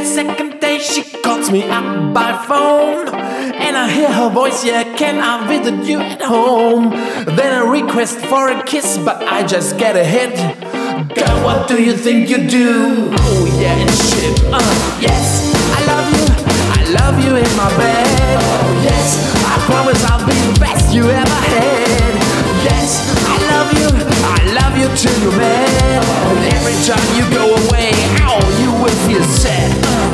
second day she calls me up by phone, and I hear her voice, yeah, can I visit you at home? Then a request for a kiss, but I just get a hit. Girl, what do you think you do? Oh yeah, and shit, yes, I love you in my bed. Oh yes, I promise I'll be the best you ever had. Yes, I love you till you're mad. And every time you go away, ow, you will feel sad.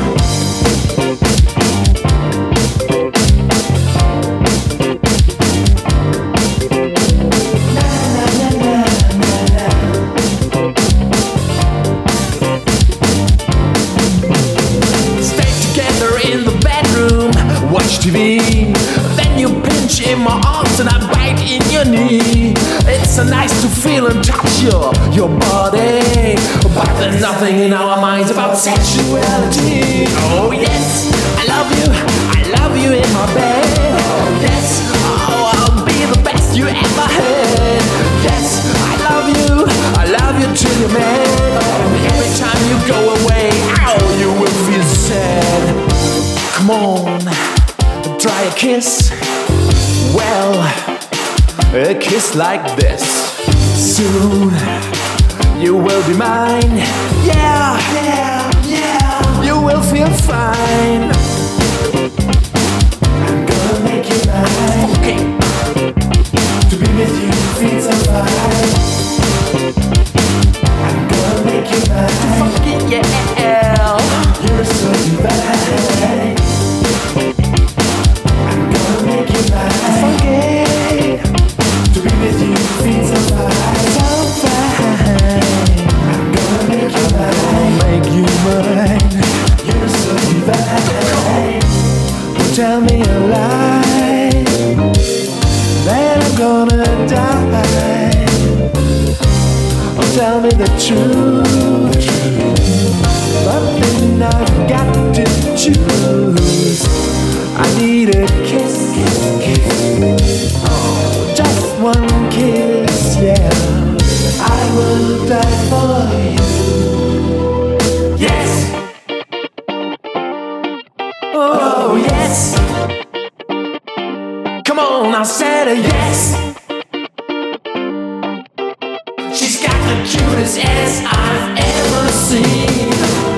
Watch TV, then you pinch in my arms and I bite in your knee. It's so nice to feel and touch your body, but there's nothing in our minds about sexuality. Oh yes, I love you in my bed. Oh yes, oh I'll be the best you ever had. Yes, I love you till you're mad. And every time you go away, ow, you will feel sad. Come on, try a kiss. Well, a kiss like this. Soon you will be mine. Yeah, yeah, yeah. You will feel fine. I'm gonna make you mine. Okay. To be with you feels so fine. I'm gonna make you mine. Fuck it, yeah. You're so divine. I'm gonna make you mine. Okay. To be with you feels so fine. So fine. I'm gonna make you mine. I'll make you mine. You're so divine. Don't tell me a lie that I'm gonna die. Oh, tell me the truth. But then I've got to choose. I need a kiss, oh, just one kiss, yeah. I will die for you. Yes. Oh yes. Come on, I said a yes. She's got the cutest ass I've ever seen.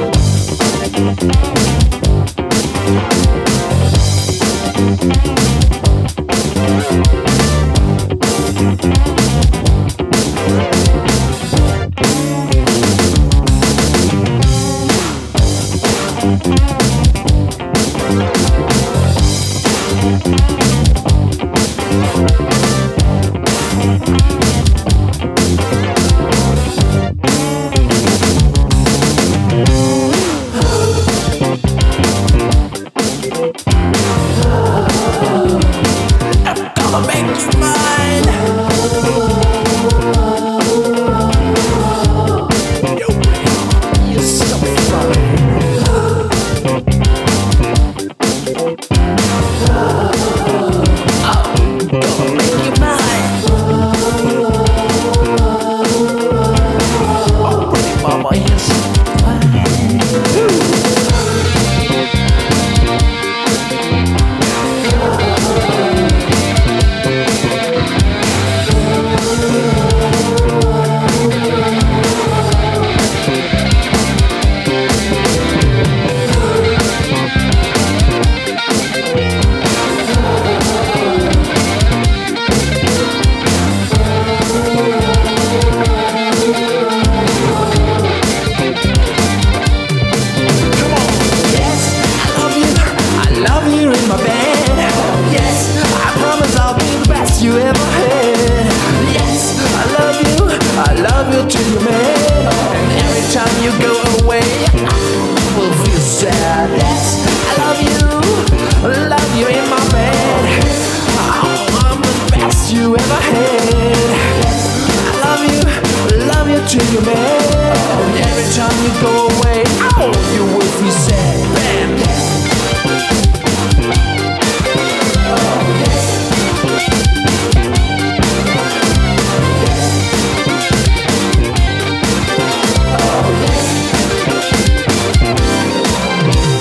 Till you're mad. Every time you go away, oh, you will feel sad, man. Oh, yeah.